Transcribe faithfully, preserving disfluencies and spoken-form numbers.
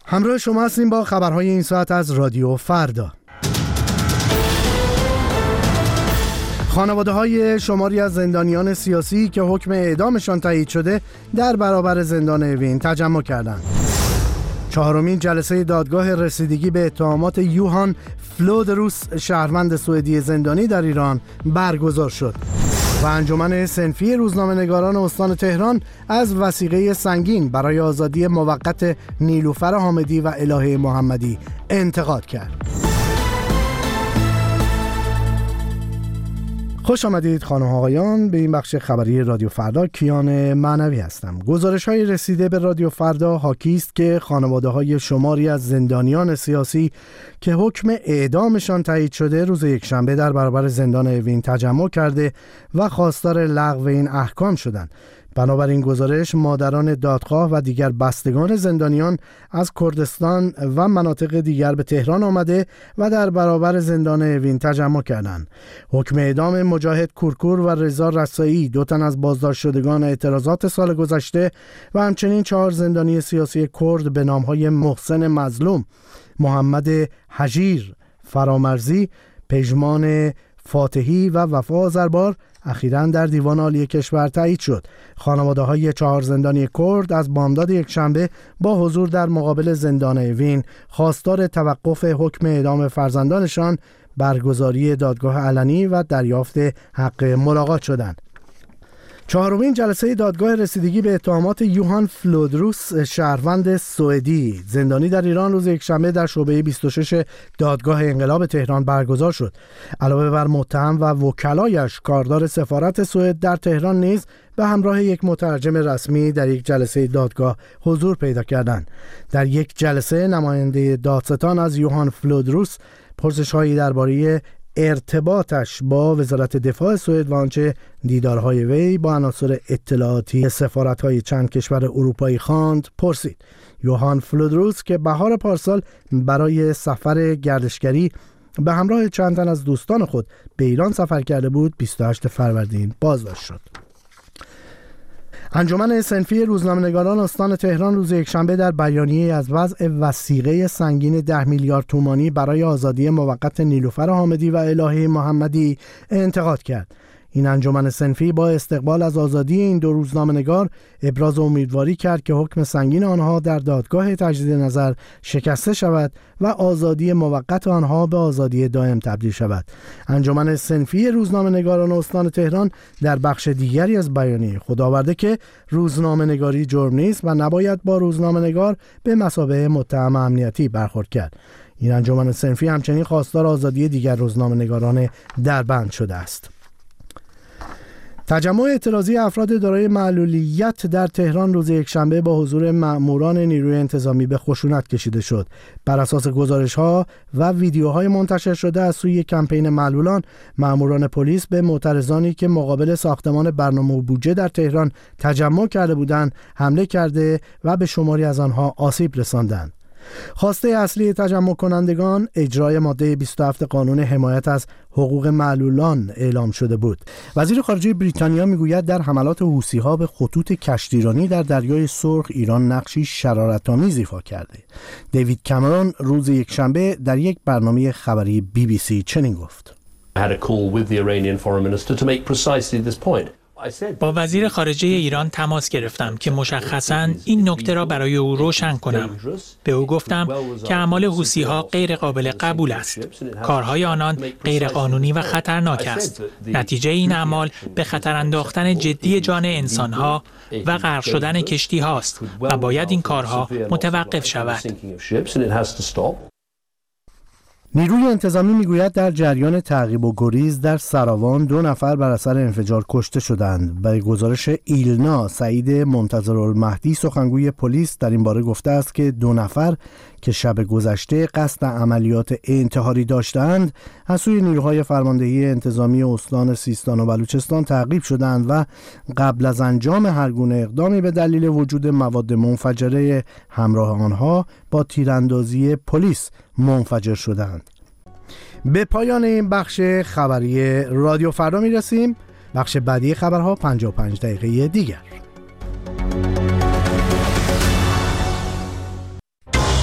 همراه شما هستیم با خبرهای این ساعت از رادیو فردا. خانواده‌های شماری از زندانیان سیاسی که حکم اعدامشان تایید شده در برابر زندان اوین تجمع کردند. چهارمین جلسه دادگاه رسیدگی به اتهامات یوهان فلودروس شهروند سوئدی زندانی در ایران برگزار شد و انجمن صنفی روزنامه‌نگاران استان تهران از وثیقه سنگین برای آزادی موقت نیلوفر حامدی و الهه محمدی انتقاد کرد. خوش آمدید خانم و آقایان به این بخش خبری رادیو فردا. کیان معنوی هستم. گزارش‌های رسیده به رادیو فردا حاکی است که خانواده‌های شماری از زندانیان سیاسی که حکم اعدامشان تایید شده روز یکشنبه در برابر زندان اوین تجمع کرده و خواستار لغو این احکام شدند. بنابراین گزارش مادران دادخواه و دیگر بستگان زندانیان از کردستان و مناطق دیگر به تهران آمده و در برابر زندان اوین تجمع کردند. حکم اعدام مجاهد کورکور و رضا رسایی، دو تن از بازداشت شدگان اعتراضات سال گذشته و همچنین چهار زندانی سیاسی کرد به نامهای محسن مظلوم، محمد حجیر فرامرزی، پژمان فاتحی و وفا زربار اخیراً در دیوان عالی کشور تایید شد. خانواده‌های چهار زندانی کرد از بامداد یکشنبه با حضور در مقابل زندان اوین خواستار توقف حکم اعدام فرزندانشان، برگزاری دادگاه علنی و دریافت حق ملاقات شدند. چهارمین جلسه دادگاه رسیدگی به اتهامات یوهان فلودروس شهروند سوئدی زندانی در ایران روز یکشنبه در شعبه بیست و شش دادگاه انقلاب تهران برگزار شد. علاوه بر متهم و وکلایش، کاردار سفارت سوئد در تهران نیز به همراه یک مترجم رسمی در یک جلسه دادگاه حضور پیدا کردند. در یک جلسه نماینده دادستان از یوهان فلودروس پرسش‌هایی درباره ارتباطش با وزارت دفاع سوئد و آنچه دیدارهای وی با عناصر اطلاعاتی سفارت‌های چند کشور اروپایی خواند پرسید. یوهان فلودروس که بهار پارسال برای سفر گردشگری به همراه چند تن از دوستان خود به ایران سفر کرده بود، بیست و هشتم فروردین بازداشت شد. انجمن صنفی روزنامه‌نگاران استان تهران روز یکشنبه در بیانیه از وضع وثیقه سنگین ده میلیارد تومانی برای آزادی موقت نیلوفر حامدی و الهه محمدی انتقاد کرد. این انجمن صنفی با استقبال از آزادی این دو روزنامه‌نگار ابراز امیدواری کرد که حکم سنگین آنها در دادگاه تجدید نظر شکسته شود و آزادی موقت آنها به آزادی دائم تبدیل شود. انجمن صنفی روزنامه‌نگاران استان تهران در بخش دیگری از بیانیه خود آورده که روزنامه‌نگاری جرم نیست و نباید با روزنامه‌نگار به مثابه متهم امنیتی برخورد کرد. این انجمن صنفی همچنین خواستار آزادی دیگر روزنامه‌نگاران دربند شده است. تجمع اعتراضی افراد دارای معلولیت در تهران روز یکشنبه با حضور مأموران نیروی انتظامی به خشونت کشیده شد. بر اساس گزارش‌ها و ویدیوهای منتشر شده از سوی کمپین معلولان، مأموران پلیس به معترضانی که مقابل ساختمان برنامه و بودجه در تهران تجمع کرده بودند حمله کرده و به شماری از آنها آسیب رساندند. خواسته اصلی تجمع کنندگان اجرای ماده بیست و هفت قانون حمایت از حقوق معلولان اعلام شده بود. وزیر خارجه بریتانیا میگوید در حملات حوثی‌ها به خطوط کشتیرانی در دریای سرخ ایران نقشی شرارت‌آمیز ایفا کرده. دیوید کامرون روز یکشنبه در یک برنامه خبری بی بی سی چنین گفت: I had a call with the Iranian foreign minister to make precisely this point. با وزیر خارجه ایران تماس گرفتم که مشخصاً این نکته را برای او روشن کنم. به او گفتم که اعمال حوثی‌ها غیر قابل قبول است. کارهای آنان غیر قانونی و خطرناک است. نتیجه این اعمال به خطر انداختن جدی جان انسان‌ها و غرق شدن کشتی‌هاست و باید این کارها متوقف شود. نیروی انتظامی میگوید در جریان تعقیب و گریز در سراوان دو نفر بر اثر انفجار کشته شدند. به گزارش ایلنا، سعید منتظرالمهدی سخنگوی پلیس در این باره گفته است که دو نفر که شب گذشته قصد عملیات انتحاری داشتند از سوی نیروهای فرماندهی انتظامی استان سیستان و بلوچستان تعقیب شدند و قبل از انجام هر گونه اقدامی به دلیل وجود مواد منفجره همراه آنها با تیراندازی پلیس منفجر شدند. به پایان این بخش خبری رادیو فردا می رسیم. بخش بعدی خبرها پنجاه و پنج دقیقه دیگر.